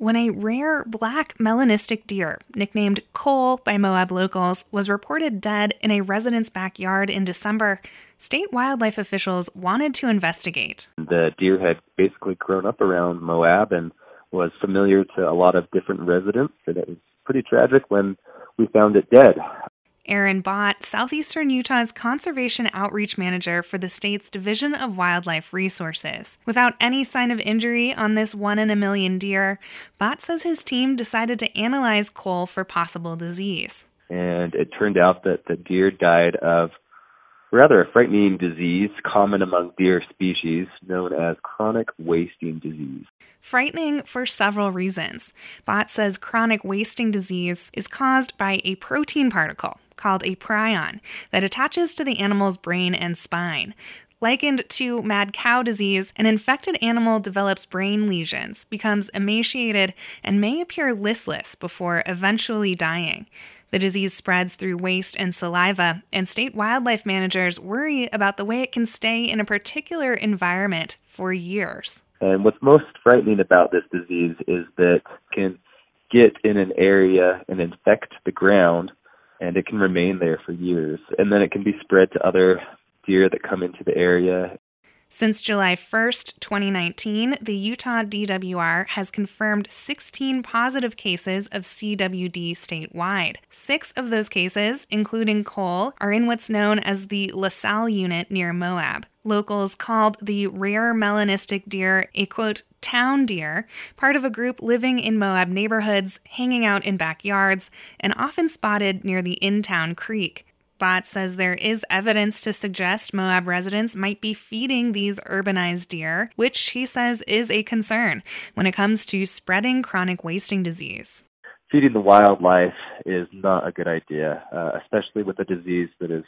when a rare black melanistic deer, nicknamed Cole by Moab locals, was reported dead in a resident's backyard in December. State wildlife officials wanted to investigate. The deer had basically grown up around Moab and was familiar to a lot of different residents, and it was pretty tragic when we found it dead. Aaron Bott, Southeastern Utah's Conservation Outreach Manager for the state's Division of Wildlife Resources. Without any sign of injury on this 1 in a million deer, Bott says his team decided to analyze Cole for possible disease. And it turned out that the deer died of rather a frightening disease common among deer species known as chronic wasting disease. Frightening for several reasons. Bott says chronic wasting disease is caused by a protein particle called a prion that attaches to the animal's brain and spine. Likened to mad cow disease, an infected animal develops brain lesions, becomes emaciated, and may appear listless before eventually dying. The disease spreads through waste and saliva, and state wildlife managers worry about the way it can stay in a particular environment for years. And what's most frightening about this disease is that it can get in an area and infect the ground, and it can remain there for years. And then it can be spread to other deer that come into the area. Since July 1st, 2019, the Utah DWR has confirmed 16 positive cases of CWD statewide. 6 of those cases, including Cole, are in what's known as the LaSalle unit near Moab. Locals called the rare melanistic deer a, quote, town deer, part of a group living in Moab neighborhoods, hanging out in backyards, and often spotted near the in-town creek. Bott says there is evidence to suggest Moab residents might be feeding these urbanized deer, which he says is a concern when it comes to spreading chronic wasting disease. Feeding the wildlife is not a good idea, especially with a disease that is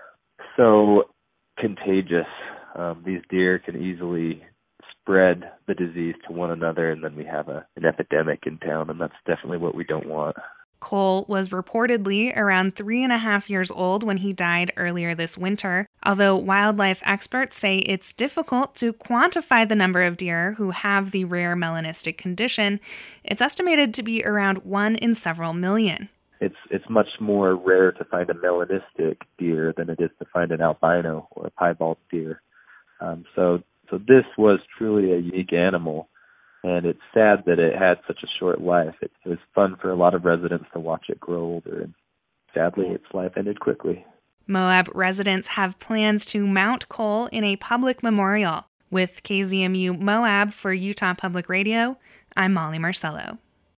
so contagious. These deer can easily spread the disease to one another, and then we have an epidemic in town, and that's definitely what we don't want. Cole was reportedly around 3.5 years old when he died earlier this winter. Although wildlife experts say it's difficult to quantify the number of deer who have the rare melanistic condition, it's estimated to be around 1 in several million. It's much more rare to find a melanistic deer than it is to find an albino or a piebald deer. So this was truly a unique animal. And it's sad that it had such a short life. It was fun for a lot of residents to watch it grow older, and sadly, its life ended quickly. Moab residents have plans to mount Cole in a public memorial. With KZMU Moab for Utah Public Radio, I'm Molly Marcello.